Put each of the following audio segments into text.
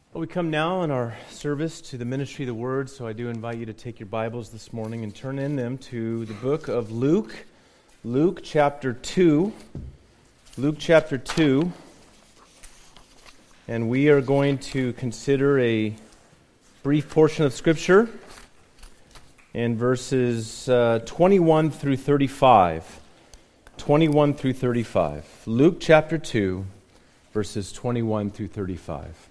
Well, we come now in our service to the ministry of the Word, so I do invite you to take your Bibles this morning and turn in them to the book of Luke, Luke chapter 2, and we are going to consider a brief portion of Scripture in verses 21 through 35. 21 through 35. Luke chapter 2, verses 21 through 35.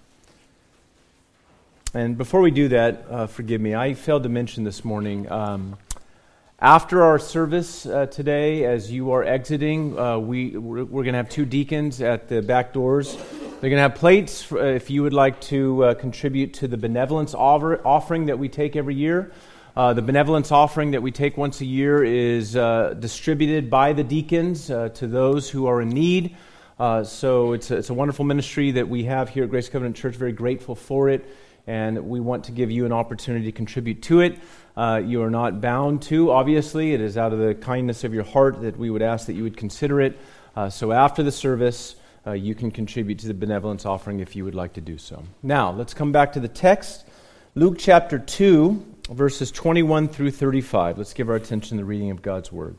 And before we do that, forgive me, I failed to mention this morning, after our service today, as you are exiting, we're going to have two deacons at the back doors. They're going to have plates if you would like to contribute to the benevolence offering that we take every year. The benevolence offering that we take once a year is distributed by the deacons to those who are in need. So it's a wonderful ministry that we have here at Grace Covenant Church. Very grateful for it. And we want to give you an opportunity to contribute to it. You are not bound to, obviously. It is out of the kindness of your heart that we would ask that you would consider it. So after the service, you can contribute to the benevolence offering if you would like to do so. Now, let's come back to the text. Luke chapter 2, verses 21 through 35. Let's give our attention to the reading of God's Word.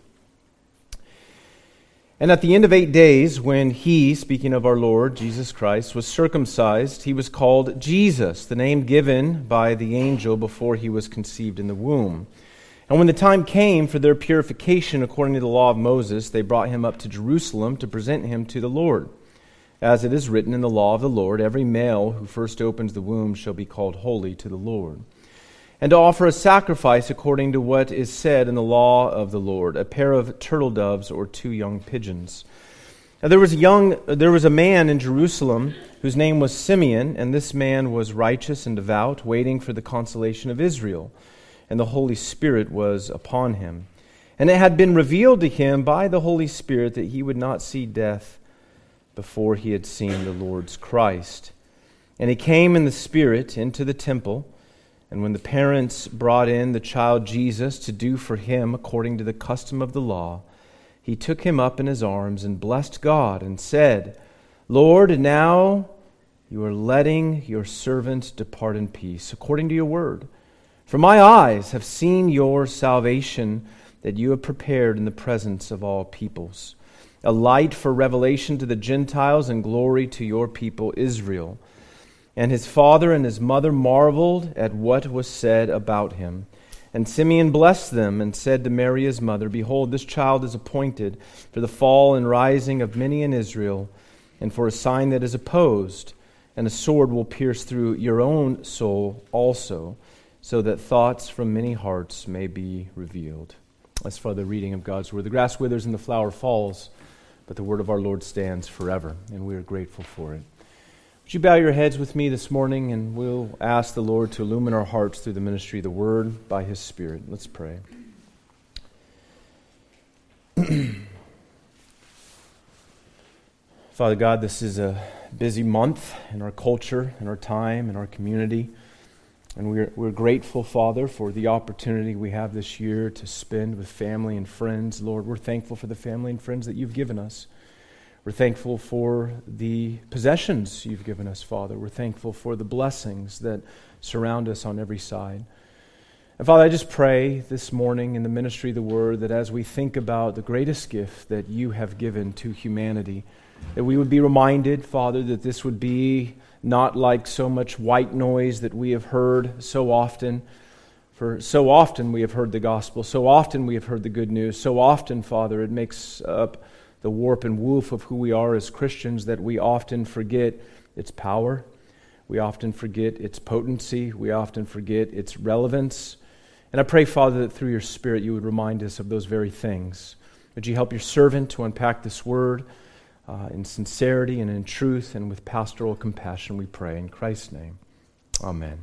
And at the end of 8 days, when he, speaking of our Lord Jesus Christ, was circumcised, he was called Jesus, the name given by the angel before he was conceived in the womb. And when the time came for their purification according to the law of Moses, they brought him up to Jerusalem to present him to the Lord. As it is written in the law of the Lord, every male who first opens the womb shall be called holy to the Lord. And to offer a sacrifice according to what is said in the law of the Lord, a pair of turtle doves or 2 young pigeons. Now there was a man in Jerusalem whose name was Simeon, and this man was righteous and devout, waiting for the consolation of Israel, and the Holy Spirit was upon him. And it had been revealed to him by the Holy Spirit that he would not see death before he had seen the Lord's Christ. And he came in the Spirit into the temple. And when the parents brought in the child Jesus to do for him according to the custom of the law, he took him up in his arms and blessed God and said, Lord, now you are letting your servant depart in peace according to your word. For my eyes have seen your salvation that you have prepared in the presence of all peoples, a light for revelation to the Gentiles and glory to your people Israel. And his father and his mother marveled at what was said about him. And Simeon blessed them and said to Mary his mother, Behold, this child is appointed for the fall and rising of many in Israel, and for a sign that is opposed, and a sword will pierce through your own soul also, so that thoughts from many hearts may be revealed. As for the reading of God's word, the grass withers and the flower falls, but the word of our Lord stands forever, and we are grateful for it. Would you bow your heads with me this morning, and we'll ask the Lord to illumine our hearts through the ministry of the Word by His Spirit. Let's pray. Father God, this is a busy month in our culture, in our time, in our community. And we're grateful, Father, for the opportunity we have this year to spend with family and friends. Lord, we're thankful for the family and friends that you've given us. We're thankful for the possessions you've given us, Father. We're thankful for the blessings that surround us on every side. And Father, I just pray this morning in the ministry of the Word that as we think about the greatest gift that you have given to humanity, that we would be reminded, Father, that this would be not like so much white noise that we have heard so often. For so often we have heard the gospel, so often we have heard the good news, so often, Father, it makes up the warp and woof of who we are as Christians, that we often forget its power. We often forget its potency. We often forget its relevance. And I pray, Father, that through your Spirit you would remind us of those very things. Would you help your servant to unpack this word in sincerity and in truth and with pastoral compassion, we pray. In Christ's name, amen.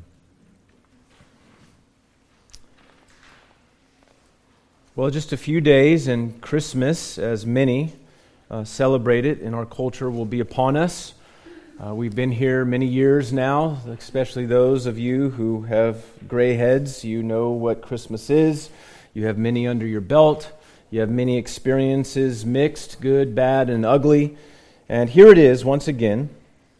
Well, just a few days and Christmas, as many celebrate it in our culture, will be upon us. We've been here many years now, especially those of you who have gray heads. You know what Christmas is. You have many under your belt. You have many experiences, mixed, good, bad, and ugly. And here it is, once again,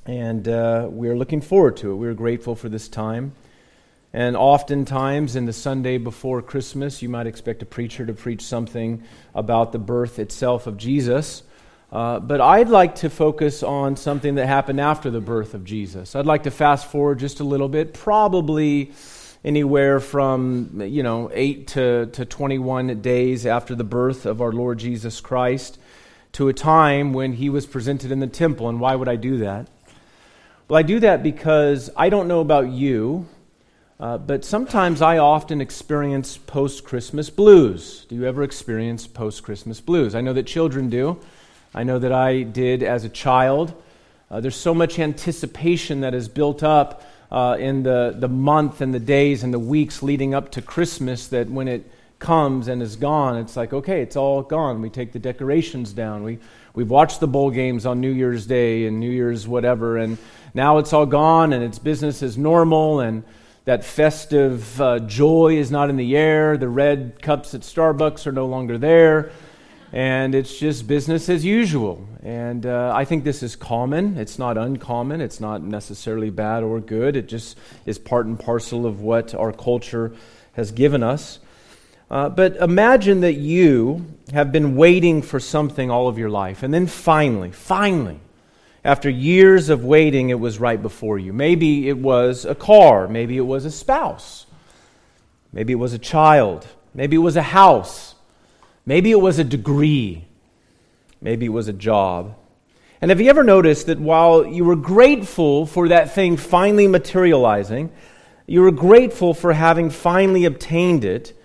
And we're looking forward to it. We're grateful for this time. And oftentimes in the Sunday before Christmas, you might expect a preacher to preach something about the birth itself of Jesus. But I'd like to focus on something that happened after the birth of Jesus. I'd like to fast forward just a little bit, probably anywhere from 8 to 21 days after the birth of our Lord Jesus Christ, to a time when he was presented in the temple. And why would I do that? Well, I do that because I don't know about you, but sometimes I often experience post-Christmas blues. Do you ever experience post-Christmas blues? I know that children do. I know that I did as a child. There's so much anticipation that is built up in the month and the days and the weeks leading up to Christmas that when it comes and is gone, it's like, okay, it's all gone. We take the decorations down. We've watched the bowl games on New Year's Day and New Year's whatever, and now it's all gone and it's business as normal, and that festive joy is not in the air. The red cups at Starbucks are no longer there. And it's just business as usual. And I think this is common. It's not uncommon. It's not necessarily bad or good. It just is part and parcel of what our culture has given us. But imagine that you have been waiting for something all of your life. And then finally, after years of waiting, it was right before you. Maybe it was a car. Maybe it was a spouse. Maybe it was a child. Maybe it was a house. Maybe it was a degree. Maybe it was a job. And have you ever noticed that while you were grateful for that thing finally materializing, you were grateful for having finally obtained it,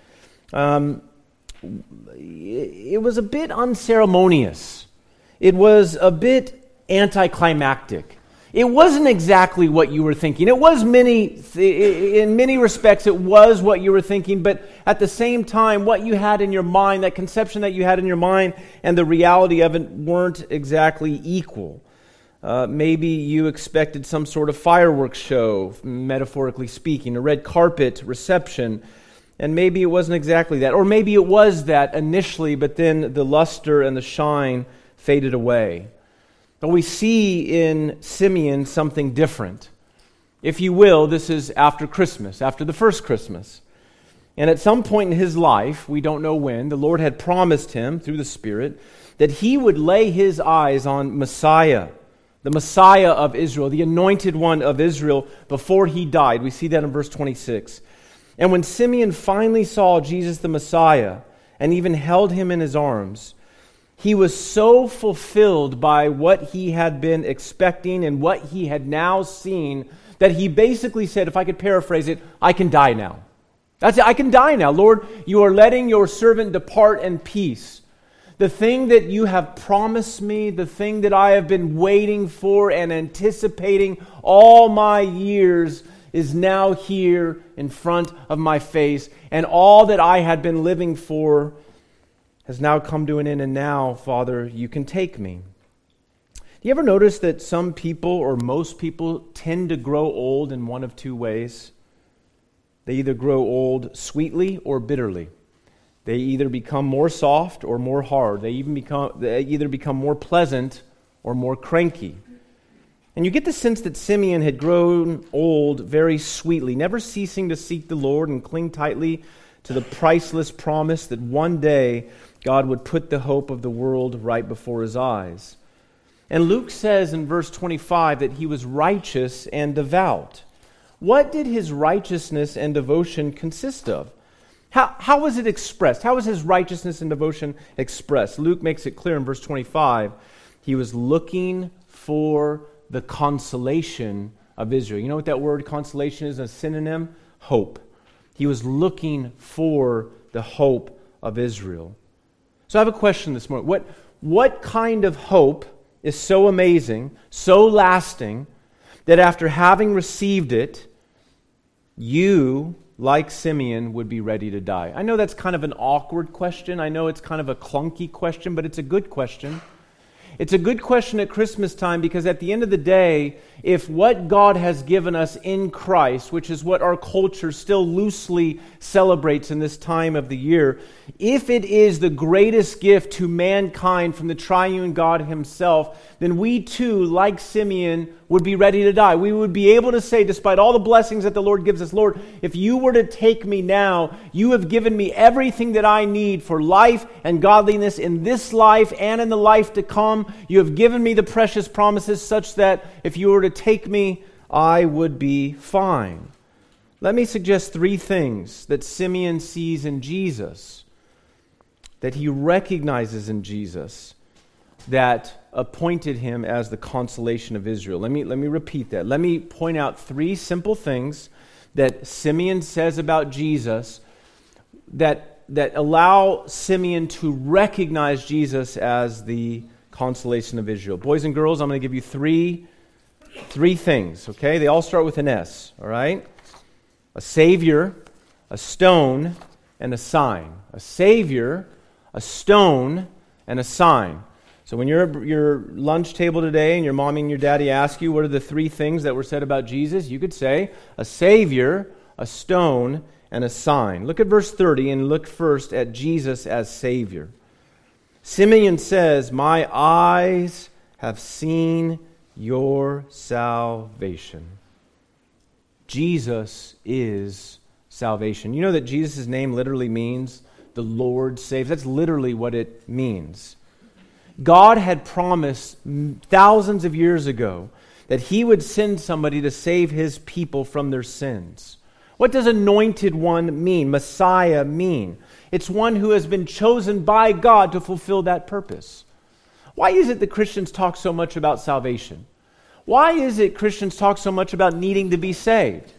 it was a bit unceremonious. It was a bit anticlimactic. It wasn't exactly what you were thinking. It was in many respects, it was what you were thinking, but at the same time, what you had in your mind, that conception that you had in your mind and the reality of it weren't exactly equal. Maybe you expected some sort of fireworks show, metaphorically speaking, a red carpet reception, and maybe it wasn't exactly that. Or maybe it was that initially, but then the luster and the shine faded away. But we see in Simeon something different. If you will, this is after Christmas, after the first Christmas. And at some point in his life, we don't know when, the Lord had promised him through the Spirit that he would lay his eyes on Messiah, the Messiah of Israel, the anointed one of Israel, before he died. We see that in verse 26. And when Simeon finally saw Jesus the Messiah and even held him in his arms, he was so fulfilled by what he had been expecting and what he had now seen that he basically said, if I could paraphrase it, I can die now. That's it, I can die now. Lord, you are letting your servant depart in peace. The thing that you have promised me, the thing that I have been waiting for and anticipating all my years is now here in front of my face. And all that I had been living for has now come to an end, and now, Father, you can take me. Do you ever notice that some people, or most people, tend to grow old in one of two ways? They either grow old sweetly or bitterly. They either become more soft or more hard. They either become more pleasant or more cranky. And you get the sense that Simeon had grown old very sweetly, never ceasing to seek the Lord and cling tightly to the priceless promise that one day God would put the hope of the world right before his eyes. And Luke says in verse 25 that he was righteous and devout. What did his righteousness and devotion consist of? How was it expressed? How was his righteousness and devotion expressed? Luke makes it clear in verse 25. He was looking for the consolation of Israel. You know what that word consolation is? A synonym? Hope. He was looking for the hope of Israel. So I have a question this morning. What kind of hope is so amazing, so lasting, that after having received it, you, like Simeon, would be ready to die? I know that's kind of an awkward question. I know it's kind of a clunky question, but it's a good question. It's a good question at Christmas time because at the end of the day, if what God has given us in Christ, which is what our culture still loosely celebrates in this time of the year, if it is the greatest gift to mankind from the triune God himself, then we too, like Simeon, would be ready to die. We would be able to say, despite all the blessings that the Lord gives us, Lord, if you were to take me now, you have given me everything that I need for life and godliness in this life and in the life to come. You have given me the precious promises such that if you were to take me, I would be fine. Let me suggest 3 things that Simeon sees in Jesus, that he recognizes in Jesus, that appointed him as the consolation of Israel. Let me repeat that. Let me point out 3 simple things that Simeon says about Jesus that allow Simeon to recognize Jesus as the consolation of Israel. Boys and girls, I'm going to give you three things, okay? They all start with an S, all right? A Savior, a stone, and a sign. A Savior, a stone, and a sign. So when you're at your lunch table today and your mommy and your daddy ask you what are the 3 things that were said about Jesus, you could say a Savior, a stone, and a sign. Look at verse 30 and look first at Jesus as Savior. Simeon says, "My eyes have seen your salvation." Jesus is salvation. You know that Jesus' name literally means the Lord saves. That's literally what it means. God had promised thousands of years ago that He would send somebody to save His people from their sins. What does anointed one mean? Messiah mean? It's one who has been chosen by God to fulfill that purpose. Why is it that Christians talk so much about salvation? Why is it Christians talk so much about needing to be saved?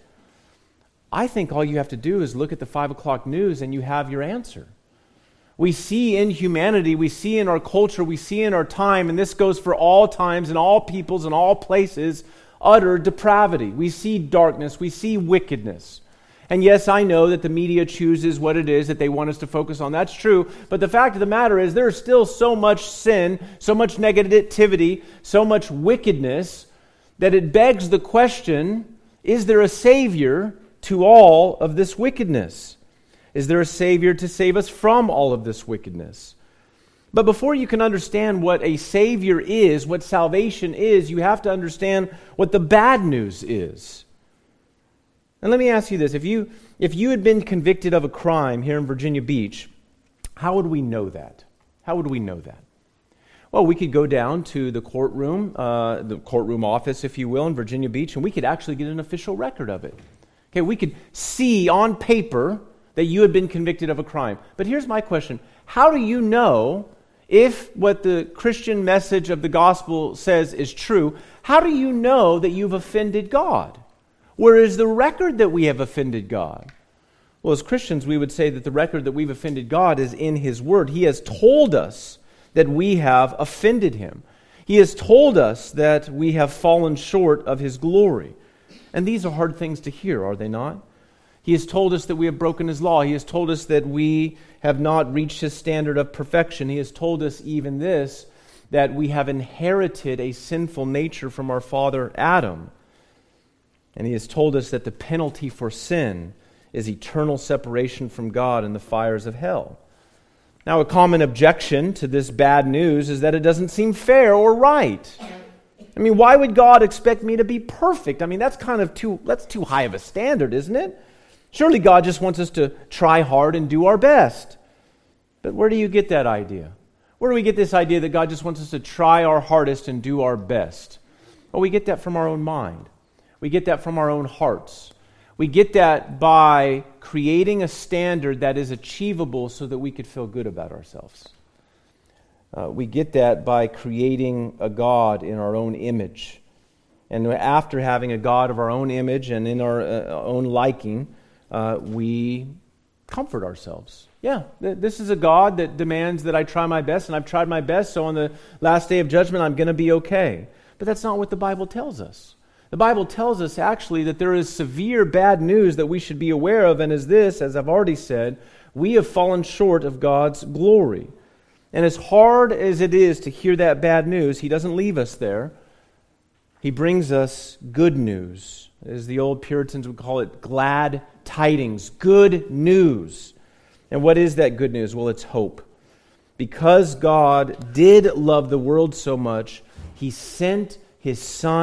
I think all you have to do is look at the 5 o'clock news and you have your answer. We see in humanity, we see in our culture, we see in our time, and this goes for all times and all peoples and all places, utter depravity. We see darkness, we see wickedness. And yes, I know that the media chooses what it is that they want us to focus on. That's true. But the fact of the matter is there is still so much sin, so much negativity, so much wickedness that it begs the question, is there a Savior to all of this wickedness? Is there a Savior to save us from all of this wickedness? But before you can understand what a Savior is, what salvation is, you have to understand what the bad news is. And let me ask you this. If you had been convicted of a crime here in Virginia Beach, how would we know that? How would we know that? Well, we could go down to the courtroom office, if you will, in Virginia Beach, and we could actually get an official record of it. Okay, we could see on paper that you had been convicted of a crime. But here's my question. How do you know if what the Christian message of the gospel says is true? How do you know that you've offended God? Where is the record that we have offended God? Well, as Christians, we would say that the record that we've offended God is in His Word. He has told us that we have offended Him. He has told us that we have fallen short of His glory. And these are hard things to hear, are they not? He has told us that we have broken His law. He has told us that we have not reached His standard of perfection. He has told us even this, that we have inherited a sinful nature from our father Adam. And He has told us that the penalty for sin is eternal separation from God in the fires of hell. Now, a common objection to this bad news is that it doesn't seem fair or right. I mean, why would God expect me to be perfect? I mean, that's too high of a standard, isn't it? Surely God just wants us to try hard and do our best. But where do you get that idea? Where do we get this idea that God just wants us to try our hardest and do our best? Well, we get that from our own mind. We get that from our own hearts. We get that by creating a standard that is achievable so that we could feel good about ourselves. We get that by creating a God in our own image. And after having a God of our own image and in our own liking, we comfort ourselves. Yeah, this is a God that demands that I try my best, and I've tried my best, so on the last day of judgment, I'm going to be okay. But that's not what the Bible tells us. The Bible tells us actually that there is severe bad news that we should be aware of, and as I've already said, we have fallen short of God's glory. And as hard as it is to hear that bad news, He doesn't leave us there. He brings us good news. As the old Puritans would call it, glad tidings, good news. And what is that good news? Well, it's hope. Because God did love the world so much, He sent His Son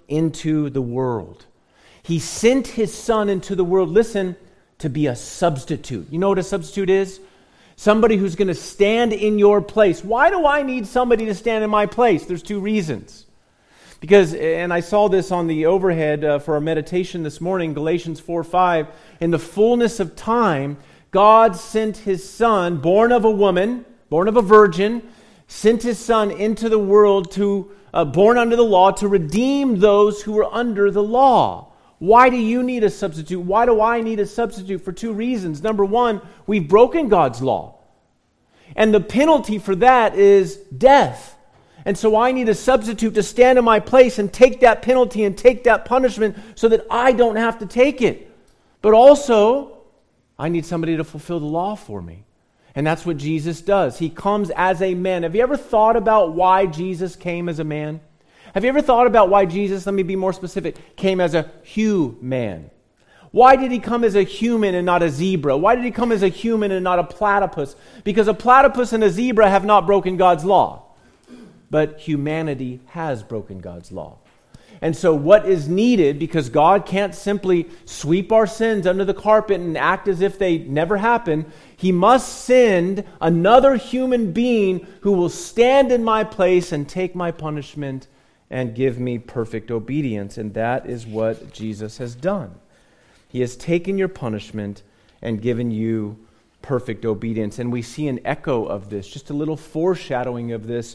into the world. He sent His Son into the world, listen, to be a substitute. You know what a substitute is? Somebody who's going to stand in your place. Why do I need somebody to stand in my place? There's two reasons. Because, and I saw this on the overhead for our meditation this morning, Galatians 4:5, in the fullness of time, God sent His Son, born of a woman, born of a virgin, sent His Son into the world to, born under the law, to redeem those who were under the law. Why do you need a substitute? Why do I need a substitute? For two reasons. Number one, we've broken God's law. And the penalty for that is death. And so I need a substitute to stand in my place and take that penalty and take that punishment so that I don't have to take it. But also, I need somebody to fulfill the law for me. And that's what Jesus does. He comes as a man. Have you ever thought about why Jesus came as a man? Have you ever thought about why Jesus, let me be more specific, came as a human? Why did He come as a human and not a zebra? Why did He come as a human and not a platypus? Because a platypus and a zebra have not broken God's law. But humanity has broken God's law. And so what is needed, because God can't simply sweep our sins under the carpet and act as if they never happened, He must send another human being who will stand in my place and take my punishment and give me perfect obedience. And that is what Jesus has done. He has taken your punishment and given you perfect obedience. And we see an echo of this, just a little foreshadowing of this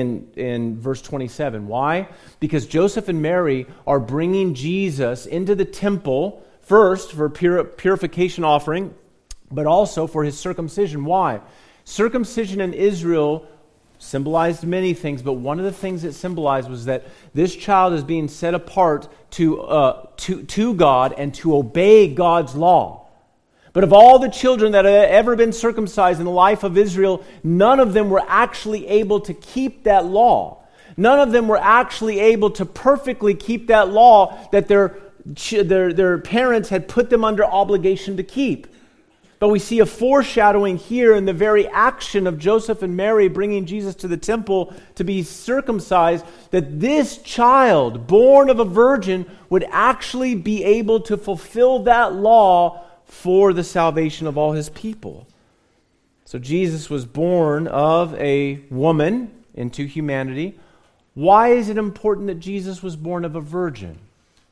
in verse 27. Why? Because Joseph and Mary are bringing Jesus into the temple, first for purification offering, but also for His circumcision. Why? Circumcision in Israel symbolized many things, but one of the things it symbolized was that this child is being set apart to God and to obey God's law. But of all the children that had ever been circumcised in the life of Israel, none of them were actually able to keep that law. None of them were actually able to perfectly keep that law that their parents had put them under obligation to keep. But we see a foreshadowing here in the very action of Joseph and Mary bringing Jesus to the temple to be circumcised, that this child, born of a virgin, would actually be able to fulfill that law for the salvation of all His people. So Jesus was born of a woman into humanity. Why is it important that Jesus was born of a virgin?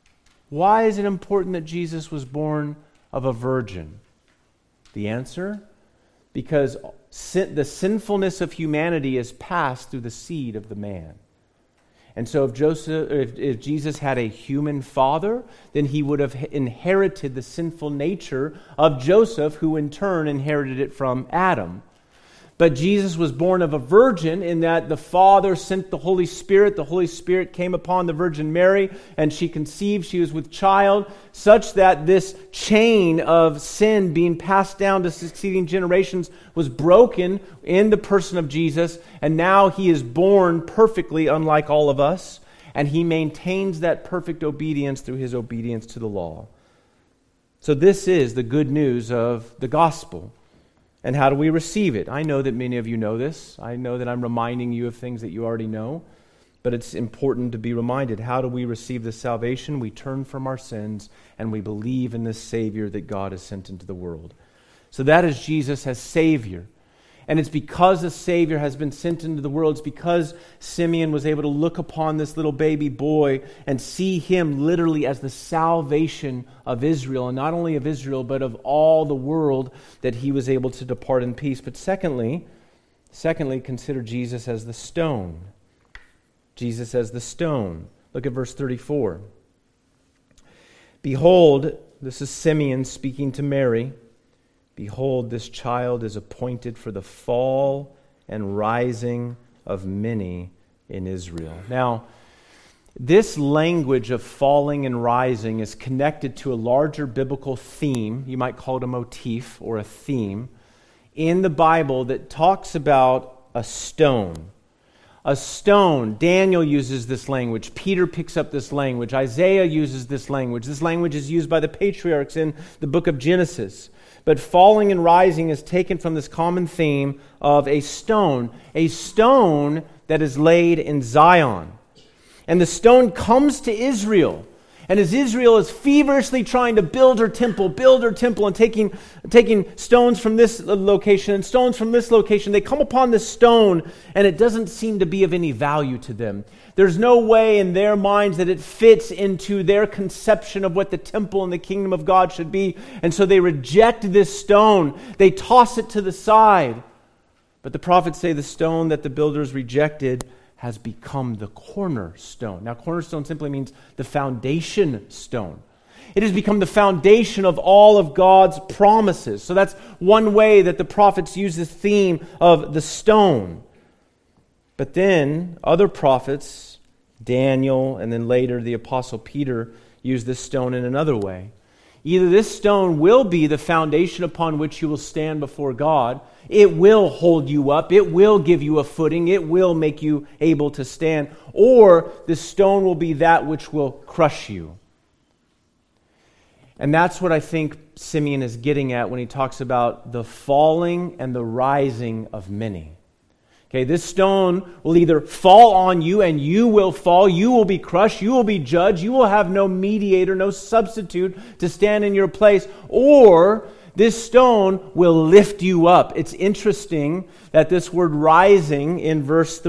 Why is it important that Jesus was born of a virgin? The answer? Because the sinfulness of humanity is passed through the seed of the man. And so if Jesus had a human father, then He would have inherited the sinful nature of Joseph, who in turn inherited it from Adam. But Jesus was born of a virgin in that the Father sent the Holy Spirit. The Holy Spirit came upon the Virgin Mary, and she conceived. She was with child, such that this chain of sin being passed down to succeeding generations was broken in the person of Jesus. And now He is born perfectly, unlike all of us. And He maintains that perfect obedience through His obedience to the law. So this is the good news of the gospel. And how do we receive it? I know that many of you know this. I know that I'm reminding you of things that you already know. But it's important to be reminded. How do we receive this salvation? We turn from our sins and we believe in this Savior that God has sent into the world. So that is Jesus as Savior. And it's because the Savior has been sent into the world. It's because Simeon was able to look upon this little baby boy and see him literally as the salvation of Israel. And not only of Israel, but of all the world, that he was able to depart in peace. But secondly, consider Jesus as the stone. Jesus as the stone. Look at verse 34. Behold, this is Simeon speaking to Mary. Behold, this child is appointed for the fall and rising of many in Israel. Now, this language of falling and rising is connected to a larger biblical theme. You might call it a motif or a theme in the Bible that talks about a stone. A stone. Daniel uses this language. Peter picks up this language. Isaiah uses this language. This language is used by the patriarchs in the book of Genesis. But falling and rising is taken from this common theme of a stone that is laid in Zion. And the stone comes to Israel. And as Israel is feverishly trying to build her temple, and taking stones from this location and stones from this location, they come upon this stone, and it doesn't seem to be of any value to them. There's no way in their minds that it fits into their conception of what the temple and the kingdom of God should be. And so they reject this stone. They toss it to the side. But the prophets say the stone that the builders rejected has become the cornerstone. Now, cornerstone simply means the foundation stone. It has become the foundation of all of God's promises. So that's one way that the prophets use this theme of the stone. But then other prophets, Daniel, and then later the Apostle Peter, use this stone in another way. Either this stone will be the foundation upon which you will stand before God. It will hold you up. It will give you a footing. It will make you able to stand. Or the stone will be that which will crush you. And that's what I think Simeon is getting at when he talks about the falling and the rising of many. Okay, this stone will either fall on you and you will fall, you will be crushed, you will be judged, you will have no mediator, no substitute to stand in your place, or this stone will lift you up. It's interesting that this word rising in verse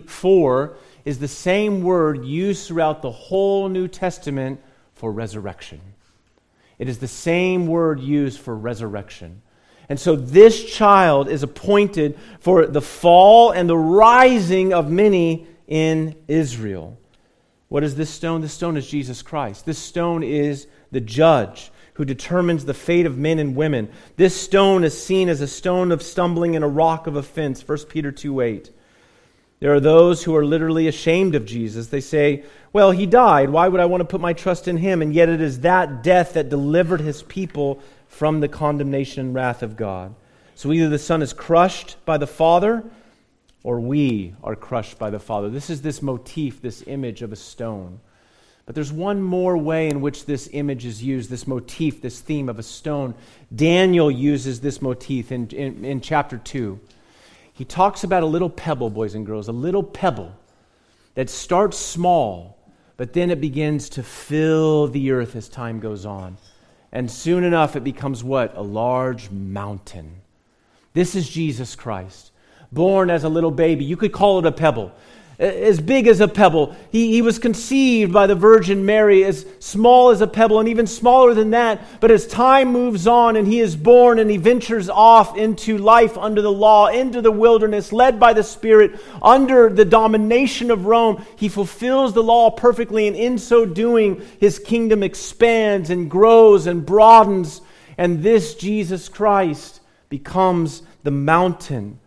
34 is the same word used throughout the whole New Testament for resurrection. It is the same word used for resurrection. And so this child is appointed for the fall and the rising of many in Israel. What is this stone? This stone is Jesus Christ. This stone is the judge who determines the fate of men and women. This stone is seen as a stone of stumbling and a rock of offense. 1 Peter 2:8. There are those who are literally ashamed of Jesus. They say, well, he died. Why would I want to put my trust in him? And yet it is that death that delivered his people from the condemnation and wrath of God. So either the Son is crushed by the Father, or we are crushed by the Father. This is this motif, this image of a stone. But there's one more way in which this image is used, this motif, this theme of a stone. Daniel uses this motif in chapter 2. He talks about a little pebble, boys and girls, a little pebble that starts small, but then it begins to fill the earth as time goes on. And soon enough, it becomes what? A large mountain. This is Jesus Christ, born as a little baby. You could call it a pebble. As big as a pebble. He was conceived by the Virgin Mary, as small as a pebble and even smaller than that. But as time moves on and he is born and he ventures off into life under the law, into the wilderness, led by the Spirit, under the domination of Rome, he fulfills the law perfectly, and in so doing, his kingdom expands and grows and broadens. And this Jesus Christ becomes the mountain.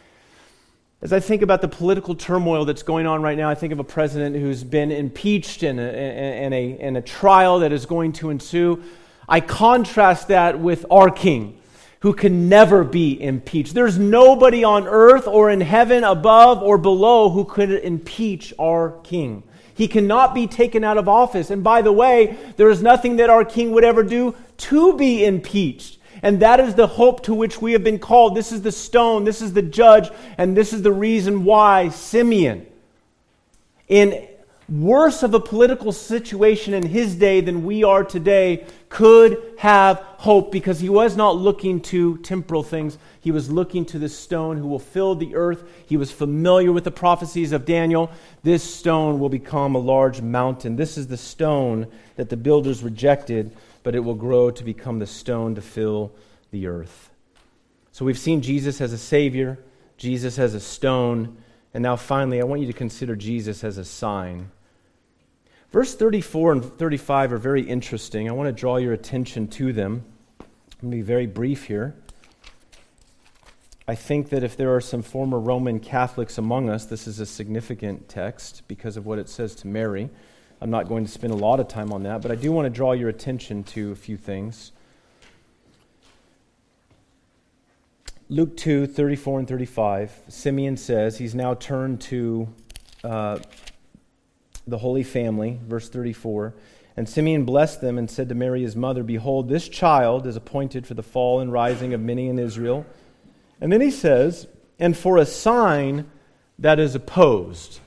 As I think about the political turmoil that's going on right now, I think of a president who's been impeached and a trial that is going to ensue. I contrast that with our King, who can never be impeached. There's nobody on earth or in heaven above or below who could impeach our King. He cannot be taken out of office. And by the way, there is nothing that our King would ever do to be impeached. And that is the hope to which we have been called. This is the stone, this is the judge, and this is the reason why Simeon, in worse of a political situation in his day than we are today, could have hope, because he was not looking to temporal things. He was looking to the stone who will fill the earth. He was familiar with the prophecies of Daniel. This stone will become a large mountain. This is the stone that the builders rejected, but it will grow to become the stone to fill the earth. So we've seen Jesus as a Savior, Jesus as a stone, and now finally I want you to consider Jesus as a sign. Verse 34 and 35 are very interesting. I want to draw your attention to them. I'm going to be very brief here. I think that if there are some former Roman Catholics among us, this is a significant text because of what it says to Mary. I'm not going to spend a lot of time on that, but I do want to draw your attention to a few things. Luke 2, 34 and 35, Simeon says, he's now turned to the Holy Family, verse 34, and Simeon blessed them and said to Mary his mother, behold, this child is appointed for the fall and rising of many in Israel. And then he says, and for a sign that is opposed.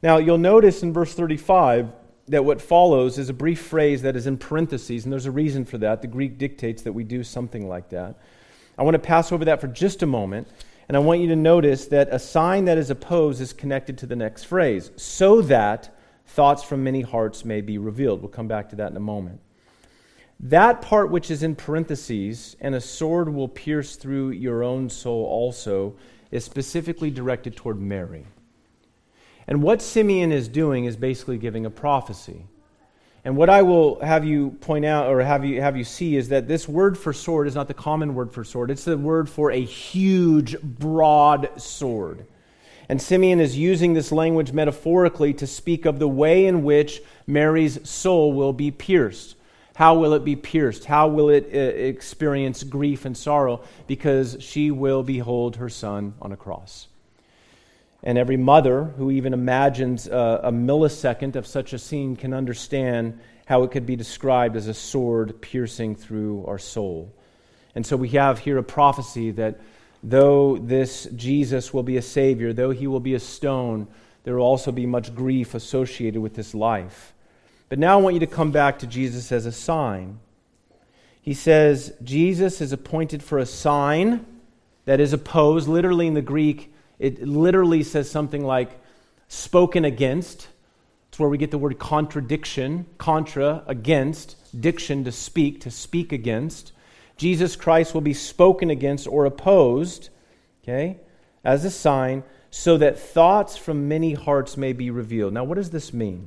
Now, you'll notice in verse 35 that what follows is a brief phrase that is in parentheses, and there's a reason for that. The Greek dictates that we do something like that. I want to pass over that for just a moment, and I want you to notice that a sign that is opposed is connected to the next phrase, so that thoughts from many hearts may be revealed. We'll come back to that in a moment. That part which is in parentheses, and a sword will pierce through your own soul also, is specifically directed toward Mary. And what Simeon is doing is basically giving a prophecy. And what I will have you point out, or have you see, is that this word for sword is not the common word for sword. It's the word for a huge, broad sword. And Simeon is using this language metaphorically to speak of the way in which Mary's soul will be pierced. How will it be pierced? How will it experience grief and sorrow? Because she will behold her son on a cross. And every mother who even imagines a millisecond of such a scene can understand how it could be described as a sword piercing through our soul. And so we have here a prophecy that though this Jesus will be a Savior, though he will be a stone, there will also be much grief associated with this life. But now I want you to come back to Jesus as a sign. He says Jesus is appointed for a sign that is opposed. Literally in the Greek, it literally says something like spoken against. It's where we get the word contradiction, contra, against, diction, to speak against. Jesus Christ will be spoken against or opposed, okay, as a sign, so that thoughts from many hearts may be revealed. Now, what does this mean?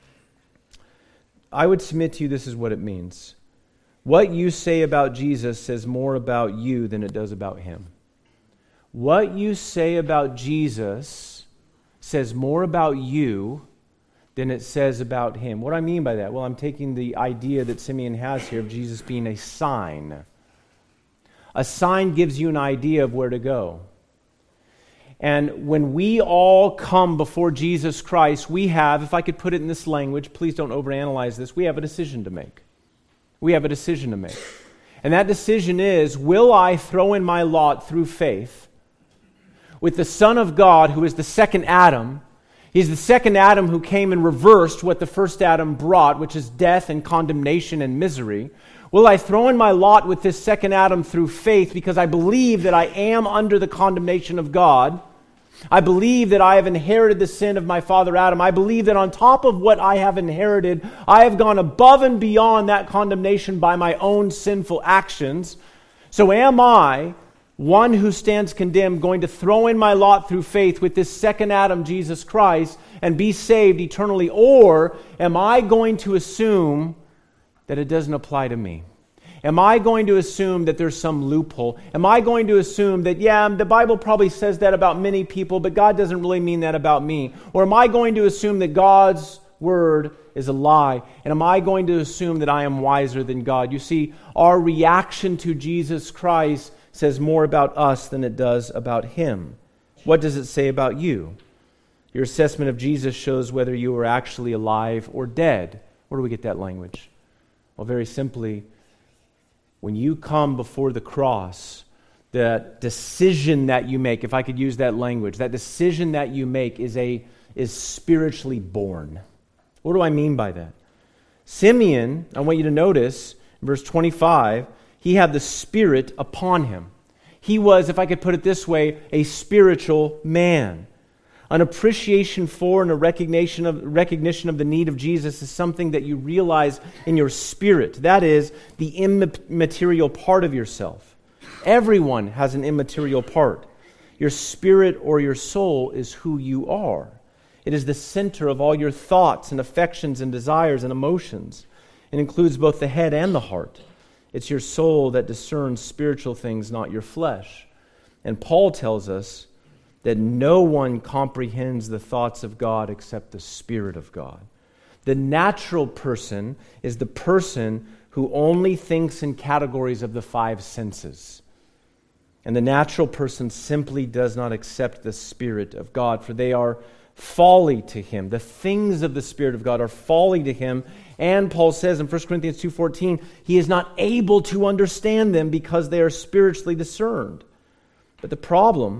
I would submit to you this is what it means. What you say about Jesus says more about you than it does about him. What you say about Jesus says more about you than it says about him. What do I mean by that? Well, I'm taking the idea that Simeon has here of Jesus being a sign. A sign gives you an idea of where to go. And when we all come before Jesus Christ, we have, if I could put it in this language, please don't overanalyze this, we have a decision to make. We have a decision to make. And that decision is, will I throw in my lot through faith with the Son of God, who is the second Adam? He's the second Adam who came and reversed what the first Adam brought, which is death and condemnation and misery. Will I throw in my lot with this second Adam through faith because I believe that I am under the condemnation of God? I believe that I have inherited the sin of my father Adam. I believe that on top of what I have inherited, I have gone above and beyond that condemnation by my own sinful actions. So am I, one who stands condemned, going to throw in my lot through faith with this second Adam, Jesus Christ, and be saved eternally? Or am I going to assume that it doesn't apply to me? Am I going to assume that there's some loophole? Am I going to assume that, the Bible probably says that about many people, but God doesn't really mean that about me? Or am I going to assume that God's word is a lie? And am I going to assume that I am wiser than God? You see, our reaction to Jesus Christ says more about us than it does about him. What does it say about you? Your assessment of Jesus shows whether you are actually alive or dead. Where do we get that language? Well, very simply, when you come before the cross, the decision that you make, if I could use that language, that decision that you make is spiritually born. What do I mean by that? Simeon, I want you to notice, in verse 25, he had the Spirit upon him. He was, if I could put it this way, a spiritual man. An appreciation for and a recognition of the need of Jesus is something that you realize in your spirit. That is the immaterial part of yourself. Everyone has an immaterial part. Your spirit or your soul is who you are. It is the center of all your thoughts and affections and desires and emotions. It includes both the head and the heart. It's your soul that discerns spiritual things, not your flesh. And Paul tells us that no one comprehends the thoughts of God except the Spirit of God. The natural person is the person who only thinks in categories of the five senses. And the natural person simply does not accept the Spirit of God, for they are folly to him. The things of the Spirit of God are folly to him. And Paul says in 1 Corinthians 2:14, he is not able to understand them because they are spiritually discerned. But the problem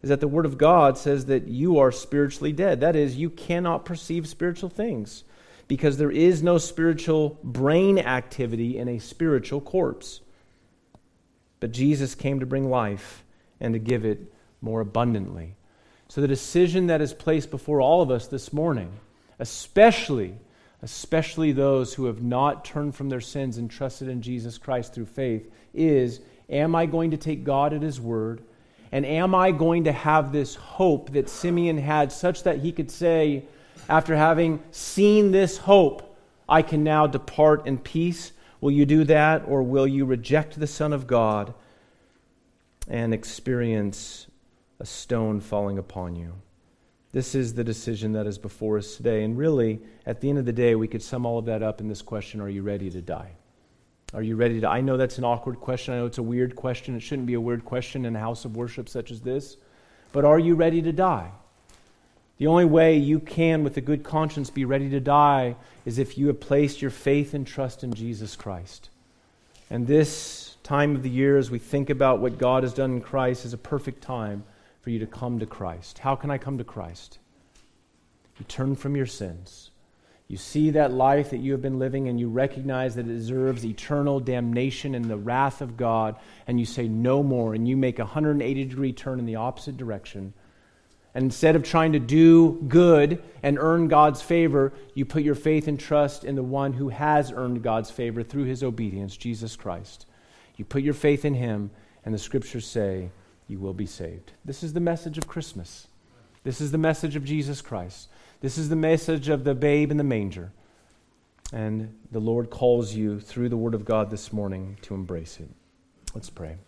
is that the Word of God says that you are spiritually dead. That is, you cannot perceive spiritual things because there is no spiritual brain activity in a spiritual corpse. But Jesus came to bring life and to give it more abundantly. So the decision that is placed before all of us this morning, especially those who have not turned from their sins and trusted in Jesus Christ through faith, is, am I going to take God at His word? And am I going to have this hope that Simeon had, such that he could say, after having seen this hope, I can now depart in peace? Will you do that, or will you reject the Son of God and experience a stone falling upon you? This is the decision that is before us today. And really, at the end of the day, we could sum all of that up in this question: are you ready to die? Are you ready to? I know that's an awkward question. I know it's a weird question. It shouldn't be a weird question in a house of worship such as this. But are you ready to die? The only way you can, with a good conscience, be ready to die is if you have placed your faith and trust in Jesus Christ. And this time of the year, as we think about what God has done in Christ, is a perfect time for you to come to Christ. How can I come to Christ? You turn from your sins. You see that life that you have been living and you recognize that it deserves eternal damnation and the wrath of God, and you say no more, and you make a 180-degree turn in the opposite direction. And instead of trying to do good and earn God's favor, you put your faith and trust in the one who has earned God's favor through His obedience, Jesus Christ. You put your faith in Him, and the Scriptures say you will be saved. This is the message of Christmas. This is the message of Jesus Christ. This is the message of the babe in the manger. And the Lord calls you through the Word of God this morning to embrace it. Let's pray.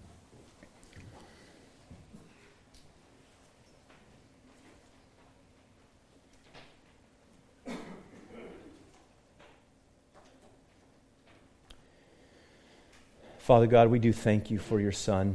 Father God, we do thank you for your Son.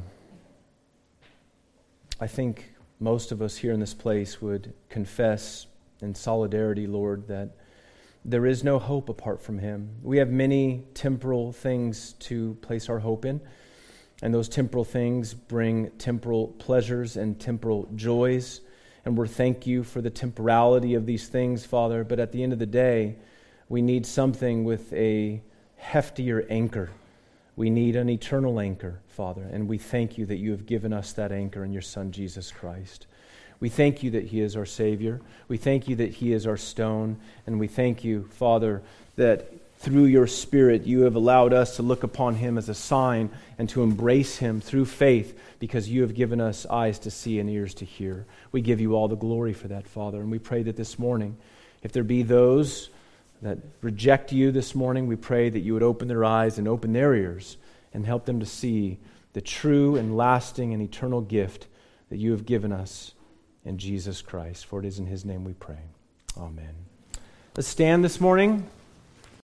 I think most of us here in this place would confess in solidarity, Lord, that there is no hope apart from Him. We have many temporal things to place our hope in, and those temporal things bring temporal pleasures and temporal joys, and we thank you for the temporality of these things, Father, but at the end of the day, we need something with a heftier anchor. We need an eternal anchor, Father, and we thank you that you have given us that anchor in your Son, Jesus Christ. We thank you that He is our Savior. We thank you that He is our stone, and we thank you, Father, that through your Spirit you have allowed us to look upon Him as a sign and to embrace Him through faith, because you have given us eyes to see and ears to hear. We give you all the glory for that, Father, and we pray that this morning, if there be those that reject you this morning, we pray that you would open their eyes and open their ears and help them to see the true and lasting and eternal gift that you have given us in Jesus Christ. For it is in His name we pray. Amen. Let's stand this morning.